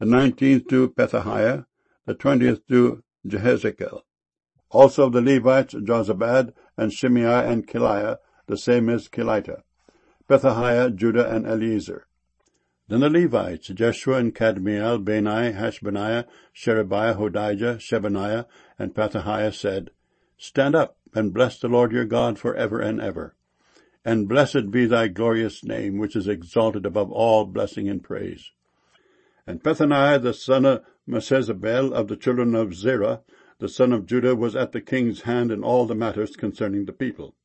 the 19th to Pethahiah, the 20th to Jehezekel. Also of the Levites, Jozabad, and Shimei, and Keliah, the same as Kelita, Pethahiah, Judah, and Eliezer. Then the Levites, Jeshua, and Kadmiel, Bani, Hashbaniah, Sherebiah, Hodijah, Shebaniah, and Pethahiah said, Stand up, and bless the Lord your God for ever and ever. And blessed be thy glorious name, which is exalted above all blessing and praise. And Pethaniah, the son of Mesezabel, of the children of Zerah, the son of Judah, was at the king's hand in all the matters concerning the people.